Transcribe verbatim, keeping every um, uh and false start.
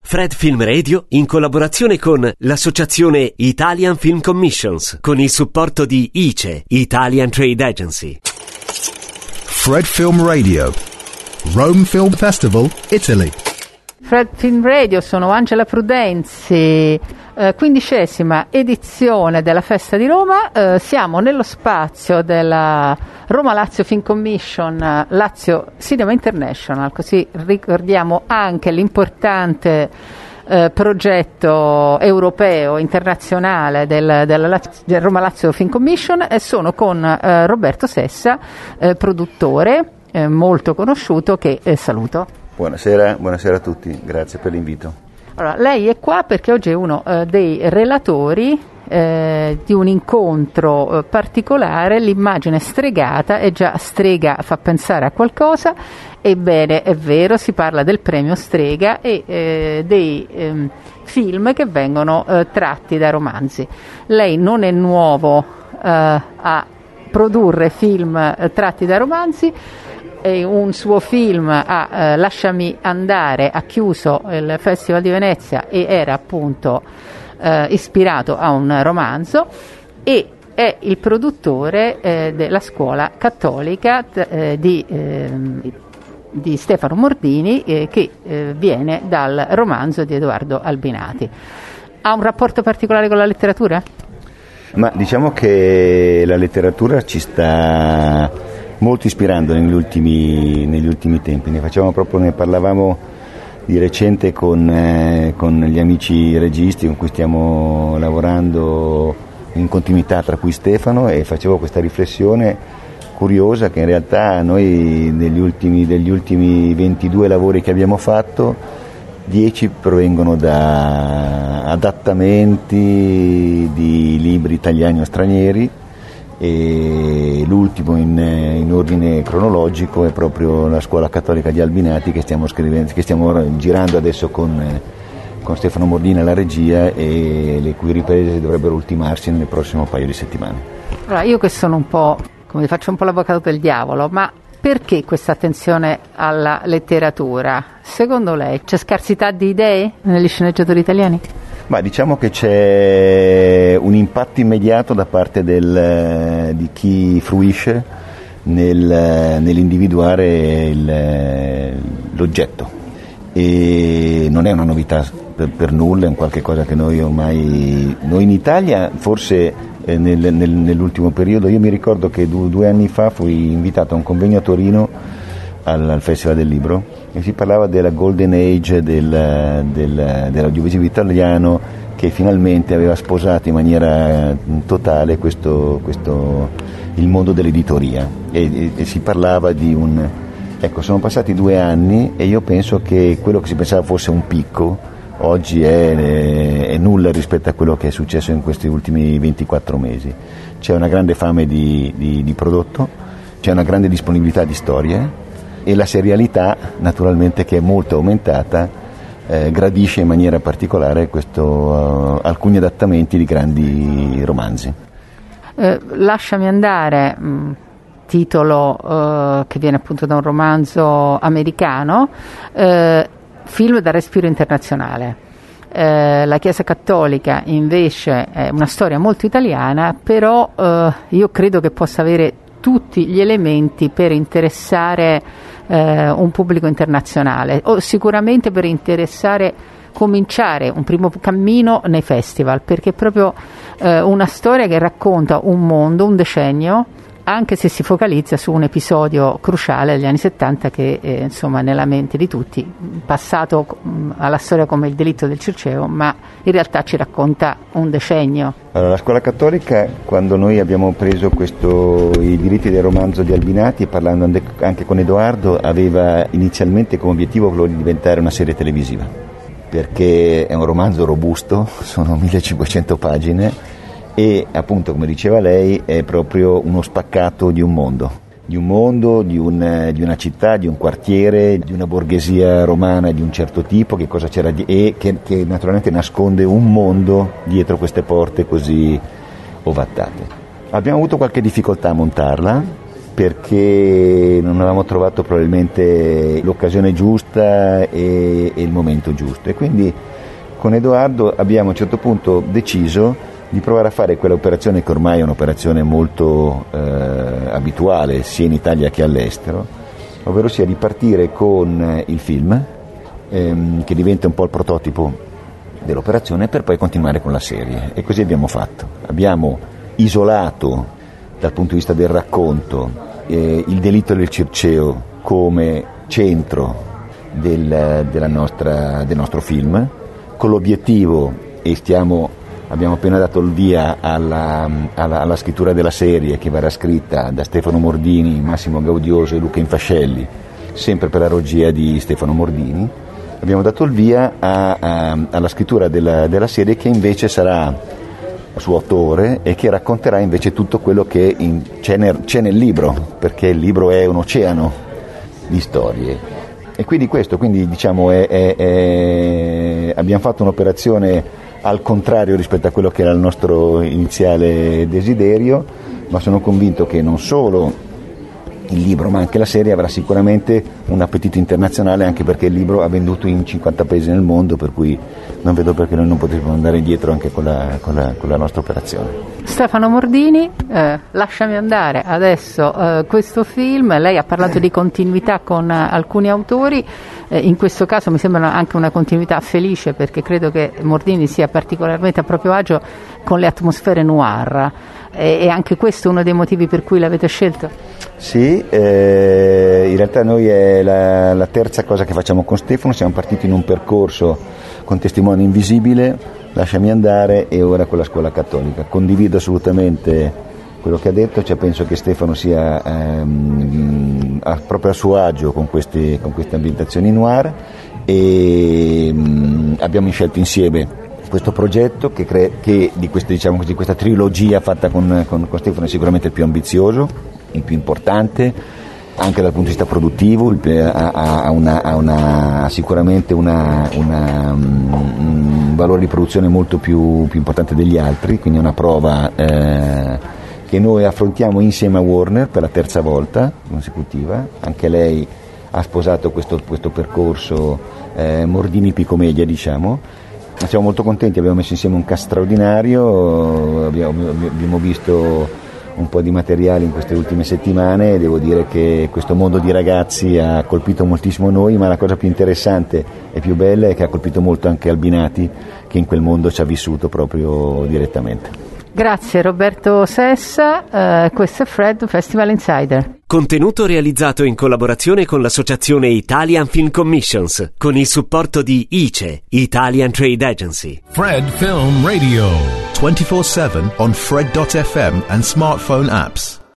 Fred Film Radio, in collaborazione con l'Associazione Italian Film Commissions, con il supporto di I C E, Italian Trade Agency. Fred Film Radio, Rome Film Festival, Italy. Fred Film Radio, sono Angela Prudenzi, eh, quindicesima edizione della Festa di Roma. Eh, siamo nello spazio della Roma Lazio Film Commission, eh, Lazio Cinema International, così ricordiamo anche l'importante eh, progetto europeo, internazionale del, della Lazio, del Roma Lazio Film Commission, e sono con eh, Roberto Sessa, eh, produttore eh, molto conosciuto, che eh, saluto. Buonasera, buonasera a tutti, grazie per l'invito. Allora, lei è qua perché oggi è uno eh, dei relatori eh, di un incontro eh, particolare, l'immagine stregata, e già strega fa pensare a qualcosa. Ebbene, è vero, si parla del premio Strega e eh, dei eh, film che vengono eh, tratti da romanzi. Lei non è nuovo eh, a produrre film eh, tratti da romanzi. E un suo film, a eh, Lasciami andare, ha chiuso il Festival di Venezia e era appunto eh, ispirato a un romanzo, e è il produttore eh, della scuola cattolica eh, di, eh, di Stefano Mordini, eh, che eh, viene dal romanzo di Edoardo Albinati. Ha un rapporto particolare con la letteratura? Ma diciamo che la letteratura ci sta molto ispirando negli ultimi, negli ultimi tempi. Ne facciamo proprio, ne parlavamo di recente con, eh, con gli amici registi con cui stiamo lavorando in continuità, tra cui Stefano, e facevo questa riflessione curiosa che in realtà noi negli ultimi, degli ultimi ventidue lavori che abbiamo fatto, dieci provengono da adattamenti di libri italiani o stranieri, e l'ultimo in, in ordine cronologico è proprio la scuola cattolica di Albinati, che stiamo, scrivendo, che stiamo girando adesso con, con Stefano Mordini alla regia, e le cui riprese dovrebbero ultimarsi nel prossimo paio di settimane. Allora, io che sono un po', come faccio un po' l'avvocato del diavolo, ma perché questa attenzione alla letteratura? Secondo lei c'è scarsità di idee negli sceneggiatori italiani? Ma diciamo che c'è un impatto immediato da parte del, di chi fruisce nel, nell'individuare il, l'oggetto, e non è una novità per, per nulla, è un qualche cosa che noi ormai, noi in Italia forse eh, nel, nel, nell'ultimo periodo, io mi ricordo che due, due anni fa fui invitato a un convegno a Torino al, al Festival del Libro, e si parlava della golden age del, del, dell'audiovisivo italiano, che finalmente aveva sposato in maniera totale questo, questo, il mondo dell'editoria, e, e, e si parlava di un... Ecco, sono passati due anni e io penso che quello che si pensava fosse un picco oggi è, è nulla rispetto a quello che è successo in questi ultimi ventiquattro mesi. C'è una grande fame di, di, di prodotto, c'è una grande disponibilità di storie, e la serialità, naturalmente, che è molto aumentata, eh, gradisce in maniera particolare questo, uh, alcuni adattamenti di grandi romanzi. Eh, Lasciami andare, mh, titolo uh, che viene appunto da un romanzo americano, eh, film da respiro internazionale. Eh, la Chiesa Cattolica invece è una storia molto italiana, però eh, io credo che possa avere tutti gli elementi per interessare eh, un pubblico internazionale, o sicuramente per interessare, cominciare un primo cammino nei festival, perché è proprio eh, una storia che racconta un mondo, un decennio, anche se si focalizza su un episodio cruciale degli anni settanta che eh, insomma nella mente di tutti, passato mh, alla storia come il delitto del Circeo, ma in realtà ci racconta un decennio. Allora, la scuola cattolica, quando noi abbiamo preso questo, i diritti del romanzo di Albinati, e parlando anche con Edoardo, aveva inizialmente come obiettivo quello di diventare una serie televisiva, perché è un romanzo robusto, sono millecinquecento pagine, e appunto, come diceva lei, è proprio uno spaccato di un mondo, di un mondo, di, un, di una città, di un quartiere, di una borghesia romana di un certo tipo, che cosa c'era di, e che, che naturalmente nasconde un mondo dietro queste porte così ovattate. Abbiamo avuto qualche difficoltà a montarla, perché non avevamo trovato probabilmente l'occasione giusta e, e il momento giusto, e quindi con Edoardo abbiamo a un certo punto deciso di provare a fare quell'operazione che ormai è un'operazione molto eh, abituale sia in Italia che all'estero, ovvero sia di partire con il film ehm, che diventa un po' il prototipo dell'operazione, per poi continuare con la serie, e così abbiamo fatto. Abbiamo isolato dal punto di vista del racconto eh, il delitto del Circeo come centro del, della nostra, del nostro film, con l'obiettivo, e stiamo, abbiamo appena dato il via alla, alla, alla scrittura della serie, che verrà scritta da Stefano Mordini, Massimo Gaudioso e Luca Infascelli, sempre per la regia di Stefano Mordini. Abbiamo dato il via a, a, alla scrittura della, della serie, che invece sarà suo autore e che racconterà invece tutto quello che in, c'è, nel, c'è nel libro, perché il libro è un oceano di storie. E quindi questo, quindi diciamo, è, è, è, abbiamo fatto un'operazione al contrario rispetto a quello che era il nostro iniziale desiderio, ma sono convinto che non solo il libro ma anche la serie avrà sicuramente un appetito internazionale, anche perché il libro ha venduto in cinquanta paesi nel mondo, per cui non vedo perché noi non potremmo andare indietro anche con la, con la, con la nostra operazione. Stefano Mordini, eh, lasciami andare adesso eh, questo film. Lei ha parlato di continuità con eh, alcuni autori, eh, in questo caso mi sembra anche una continuità felice, perché credo che Mordini sia particolarmente a proprio agio con le atmosfere noir, e, e anche questo è uno dei motivi per cui l'avete scelto? Sì, eh, in realtà noi è la, la terza cosa che facciamo con Stefano. Siamo partiti in un percorso con Testimone Invisibile, Lasciami andare e ora con la Scuola Cattolica. Condivido assolutamente quello che ha detto, cioè penso che Stefano sia ehm, a, proprio a suo agio con queste, con queste ambientazioni noir, e mh, abbiamo scelto insieme questo progetto che, cre- che di, queste, diciamo così, questa trilogia fatta con, con, con Stefano è sicuramente il più ambizioso, il più importante anche dal punto di vista produttivo, ha, ha, una, ha una, sicuramente una, una, un valore di produzione molto più, più importante degli altri, quindi è una prova eh, che noi affrontiamo insieme a Warner per la terza volta consecutiva. Anche lei ha sposato questo, questo percorso eh, Mordini Picomedia, diciamo. Siamo molto contenti, abbiamo messo insieme un cast straordinario, abbiamo, abbiamo visto un po' di materiale in queste ultime settimane e devo dire che questo mondo di ragazzi ha colpito moltissimo noi, ma la cosa più interessante e più bella è che ha colpito molto anche Albinati, che in quel mondo ci ha vissuto proprio direttamente. Grazie Roberto Sessa, uh, questo è Fred Festival Insider. Contenuto realizzato in collaborazione con l'associazione Italian Film Commissions, con il supporto di I C E, Italian Trade Agency. Fred Film Radio, twenty-four seven on Fred dot f m and smartphone apps.